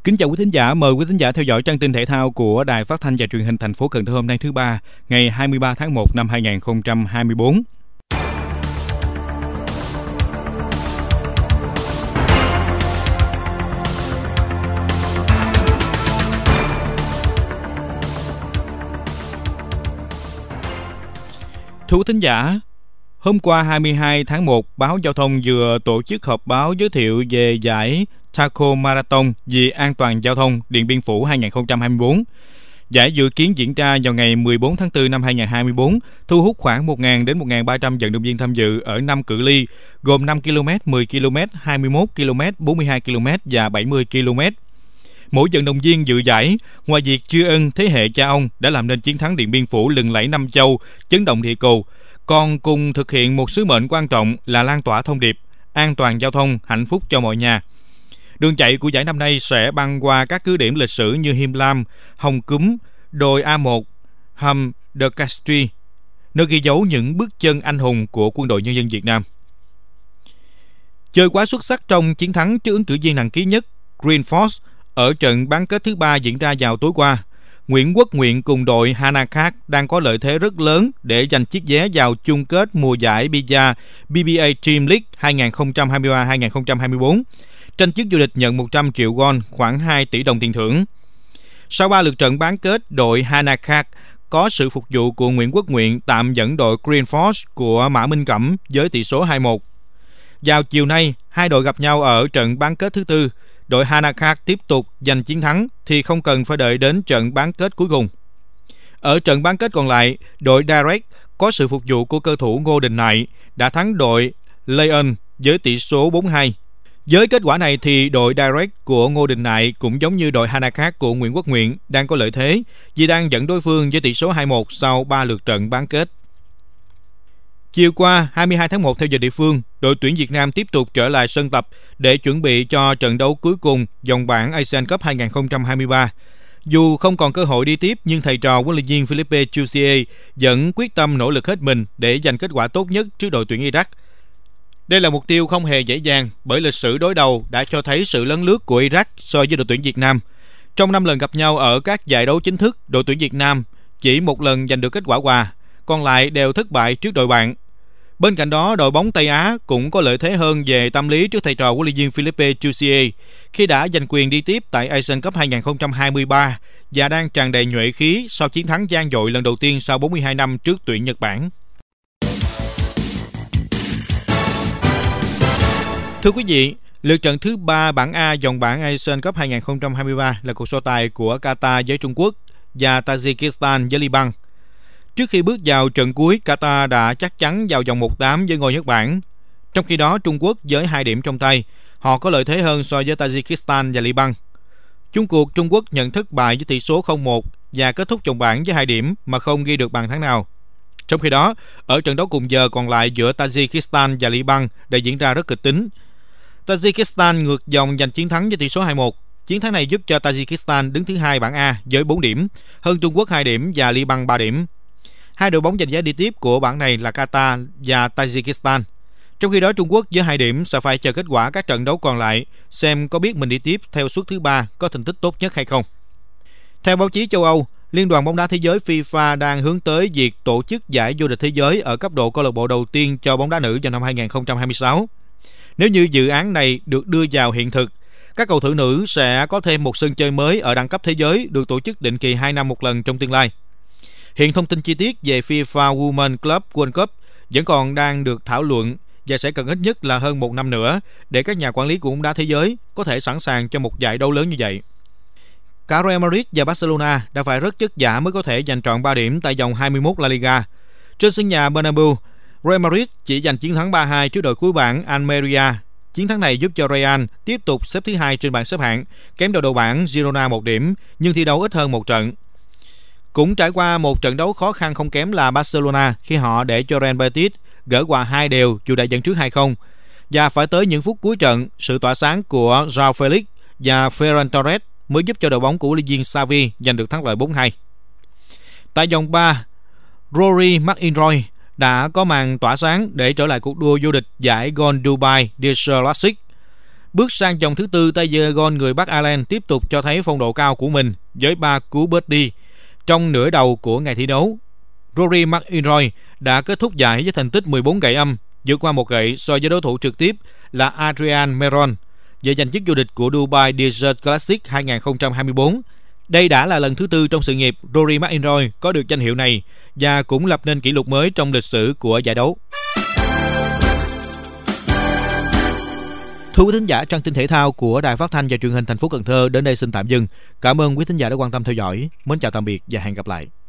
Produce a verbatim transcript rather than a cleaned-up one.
Kính chào quý thính giả, mời quý thính giả theo dõi trang tin thể thao của Đài Phát thanh và Truyền hình thành phố Cần Thơ hôm nay thứ ba, ngày hai mươi ba tháng một năm hai nghìn không trăm hai mươi tư. Thưa quý thính giả, hôm qua hai mươi hai tháng một, báo Giao thông vừa tổ chức họp báo giới thiệu về giải Taco Marathon vì an toàn giao thông Điện Biên Phủ hai nghìn không trăm hai mươi tư. Giải dự kiến diễn ra vào ngày mười bốn tháng tư năm hai nghìn không trăm hai mươi tư, thu hút khoảng một nghìn đến một nghìn ba trăm vận động viên tham dự ở năm cự ly, gồm năm ki lô mét, mười ki lô mét, hai mươi mốt ki lô mét, bốn mươi hai ki lô mét và bảy mươi ki lô mét. Mỗi vận động viên dự giải, ngoài việc tri ân thế hệ cha ông đã làm nên chiến thắng Điện Biên Phủ lừng lẫy năm châu, chấn động địa cầu, còn cùng thực hiện một sứ mệnh quan trọng là lan tỏa thông điệp an toàn giao thông, hạnh phúc cho mọi nhà. Đường chạy của giải năm nay sẽ băng qua các cứ điểm lịch sử như Him Lam, Hồng Cúm, đồi A một, hầm De Castries, nơi ghi dấu những bước chân anh hùng của Quân đội Nhân dân Việt Nam. Chơi quá xuất sắc trong chiến thắng trước ứng cử viên nặng ký nhất Green Force ở trận bán kết thứ ba diễn ra vào tối qua, Nguyễn Quốc Nguyện cùng đội Hanakak đang có lợi thế rất lớn để giành chiếc vé vào chung kết mùa giải Bia bê bê a Team League hai nghìn không trăm hai mươi ba hai nghìn không trăm hai mươi tư, tranh chức vô địch nhận một trăm triệu won, khoảng hai tỷ đồng tiền thưởng. Sau ba lượt trận bán kết, đội Hanakak có sự phục vụ của Nguyễn Quốc Nguyện tạm dẫn đội Green Force của Mã Minh Cẩm với tỷ số hai một. Vào chiều nay, hai đội gặp nhau ở trận bán kết thứ tư. Đội Hanakak tiếp tục giành chiến thắng thì không cần phải đợi đến trận bán kết cuối cùng. Ở trận bán kết còn lại, đội Direct có sự phục vụ của cơ thủ Ngô Đình Nại đã thắng đội Lion với tỷ số bốn hai. Với kết quả này thì đội Direct của Ngô Đình Nại cũng giống như đội Hanakak của Nguyễn Quốc Nguyện đang có lợi thế vì đang dẫn đối phương với tỷ số hai một sau ba lượt trận bán kết. Chiều qua, hai mươi hai tháng một theo giờ địa phương, đội tuyển Việt Nam tiếp tục trở lại sân tập để chuẩn bị cho trận đấu cuối cùng vòng bảng Asian Cup hai nghìn không trăm hai mươi ba. Dù không còn cơ hội đi tiếp, nhưng thầy trò huấn luyện viên Philippe Chusie vẫn quyết tâm nỗ lực hết mình để giành kết quả tốt nhất trước đội tuyển Iraq. Đây là mục tiêu không hề dễ dàng bởi lịch sử đối đầu đã cho thấy sự lấn lướt của Iraq so với đội tuyển Việt Nam. Trong năm lần gặp nhau ở các giải đấu chính thức, đội tuyển Việt Nam chỉ một lần giành được kết quả hòa, còn lại đều thất bại trước đội bạn. Bên cạnh đó, đội bóng Tây Á cũng có lợi thế hơn về tâm lý trước thầy trò huấn luyện viên Philippe Chusie khi đã giành quyền đi tiếp tại Asian Cup hai nghìn không trăm hai mươi ba và đang tràn đầy nhuệ khí sau chiến thắng vang dội lần đầu tiên sau bốn mươi hai năm trước tuyển Nhật Bản. Thưa quý vị, lượt trận thứ ba bảng A vòng bảng Asian Cup hai nghìn không trăm hai mươi ba là cuộc so tài của Qatar với Trung Quốc và Tajikistan với Liban. Trước khi bước vào trận cuối, Qatar đã chắc chắn vào vòng một tám với ngôi Nhật Bản. Trong khi đó, Trung Quốc với hai điểm trong tay, họ có lợi thế hơn so với Tajikistan và Liban. Chung cuộc, Trung Quốc nhận thất bại với tỷ số không một và kết thúc vòng bảng với hai điểm mà không ghi được bàn thắng nào. Trong khi đó, ở trận đấu cùng giờ còn lại giữa Tajikistan và Liban đã diễn ra rất kịch tính. Tajikistan ngược dòng giành chiến thắng với tỷ số hai một. Chiến thắng này giúp cho Tajikistan đứng thứ hai bảng A với bốn điểm, hơn Trung Quốc hai điểm và Liban ba điểm. Hai đội bóng giành vé đi tiếp của bảng này là Qatar và Tajikistan. Trong khi đó, Trung Quốc với hai điểm sẽ phải chờ kết quả các trận đấu còn lại xem có biết mình đi tiếp theo suất thứ ba có thành tích tốt nhất hay không. Theo báo chí châu Âu, Liên đoàn bóng đá thế giới FIFA đang hướng tới việc tổ chức giải vô địch thế giới ở cấp độ câu lạc bộ đầu tiên cho bóng đá nữ vào năm hai nghìn không trăm hai mươi sáu. Nếu như dự án này được đưa vào hiện thực, các cầu thủ nữ sẽ có thêm một sân chơi mới ở đẳng cấp thế giới được tổ chức định kỳ hai năm một lần trong tương lai. Hiện thông tin chi tiết về FIFA Women's Club World Cup vẫn còn đang được thảo luận và sẽ cần ít nhất là hơn một năm nữa để các nhà quản lý của bóng đá thế giới có thể sẵn sàng cho một giải đấu lớn như vậy. Cả Real Madrid và Barcelona đã phải rất vất vả mới có thể giành trọn ba điểm tại vòng hai mươi mốt La Liga. Trên sân nhà Bernabeu, Real Madrid chỉ giành chiến thắng ba hai trước đội cuối bảng Almeria. Chiến thắng này giúp cho Real tiếp tục xếp thứ hai trên bảng xếp hạng, kém đội đầu bảng Girona một điểm nhưng thi đấu ít hơn một trận. Cũng trải qua một trận đấu khó khăn không kém là Barcelona khi họ để cho Real Betis gỡ hòa hai đều dù đã dẫn trước hai không. Và phải tới những phút cuối trận, sự tỏa sáng của Joao Felix và Ferran Torres mới giúp cho đội bóng của huấn luyện viên Xavi giành được thắng lợi bốn hai. Tại vòng ba, Rory McIlroy đã có màn tỏa sáng để trở lại cuộc đua vô địch giải Golf Dubai Desert Classic. Bước sang vòng thứ tư, tay giơ gôn người Bắc Ireland tiếp tục cho thấy phong độ cao của mình với ba cú birdie trong nửa đầu của ngày thi đấu. Rory McIlroy đã kết thúc giải với thành tích mười bốn gậy âm, vượt qua một gậy so với đối thủ trực tiếp là Adrian Meron về giành chức vô địch của Dubai Desert Classic hai không hai tư. Đây đã là lần thứ tư trong sự nghiệp Rory McIlroy có được danh hiệu này và cũng lập nên kỷ lục mới trong lịch sử của giải đấu. Thưa quý thính giả, trang tin thể thao của Đài Phát thanh và Truyền hình thành phố Cần Thơ đến đây xin tạm dừng. Cảm ơn quý thính giả đã quan tâm theo dõi. Mến chào tạm biệt và hẹn gặp lại.